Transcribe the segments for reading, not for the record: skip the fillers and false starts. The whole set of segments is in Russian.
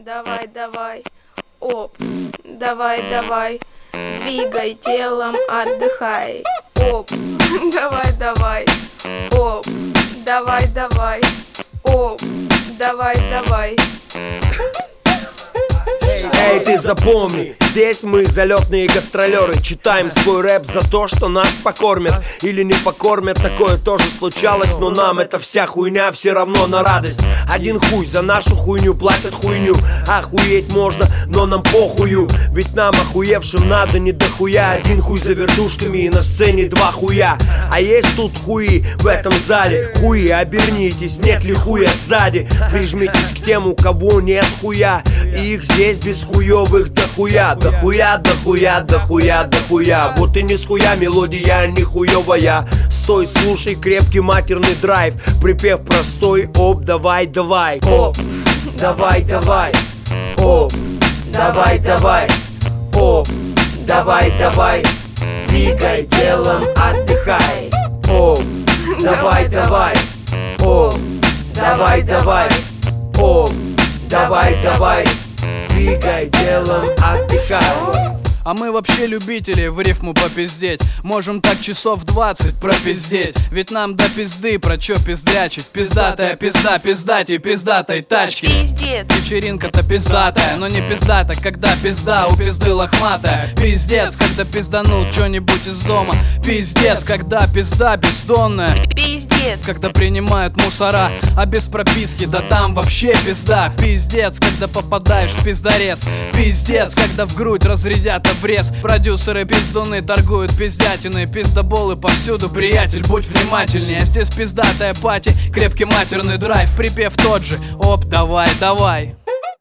давай, давай, оп, давай, давай, двигай телом, отдыхай, оп, давай, давай, оп, давай, давай, оп, давай, давай. Эй, ты запомни, здесь мы залетные гастролеры. Читаем свой рэп за то, что нас покормят или не покормят. Такое тоже случалось, но нам эта вся хуйня все равно на радость. Один хуй за нашу хуйню платят хуйню. Охуеть можно, но нам похую. Ведь нам охуевшим надо не дохуя. Один хуй за вертушками и на сцене два хуя. А есть тут хуи в этом зале. Хуи, обернитесь, нет ли хуя сзади. Прижмитесь к тем, у кого нет хуя. И их здесь без хуёвых дохуя. Дохуя, дохуя, дохуя, дохуя. Вот и не с хуя мелодия, не хуёвая. Стой, слушай крепкий матерный драйв. Припев простой, оп, давай, давай. Оп, давай, давай. Оп, давай, давай. Оп, давай, давай. Двигай телом, отдыхай. Оп, давай, давай. Оп, давай, давай. Оп, давай, давай. Двигай телом, отдыхай. А мы вообще любители в рифму попиздеть. Можем так часов 20 пропиздеть. Ведь нам до пизды про чё пиздрячить. Пиздатая пизда, пиздатей, пиздатой тачки. Пиздец. Вечеринка-то пиздатая, но не пиздата, когда пизда у пизды лохматая. Пиздец, когда пизданул чё-нибудь из дома. Пиздец, когда пизда бездонная. Пиздец. Когда принимают мусора, а без прописки, да там вообще пизда. Пиздец, когда попадаешь в пиздарез. Пиздец, когда в грудь разрядят обрез. Продюсеры пиздуны торгуют пиздятиной. Пиздоболы повсюду, приятель, будь внимательнее. Здесь пиздатая пати, крепкий матерный драйв. Припев тот же, оп, давай, давай.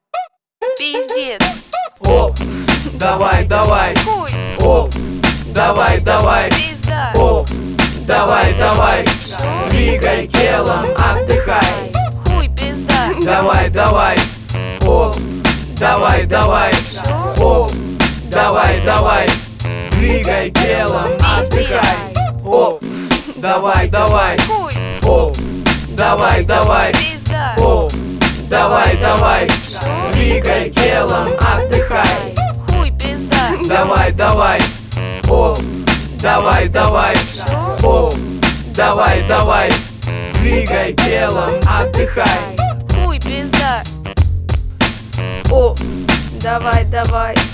Пиздец. Оп, давай, давай. Хуй. Оп, давай, давай. Пизда. Оп, давай, давай. Двигай телом, отдыхай. Хуй, пизда. Давай, давай. Оп, давай, давай. Оп, давай, давай. Двигай телом, отдыхай. Оп, давай, давай. Хуй. Оп, давай, давай. Пизда. Оп, давай, давай. Двигай телом, отдыхай. Хуй, пизда. Давай, давай. Оп, давай, давай. Оп, давай, давай. Двигай телом, отдыхай. Хуй, пизда. Оп, давай, давай.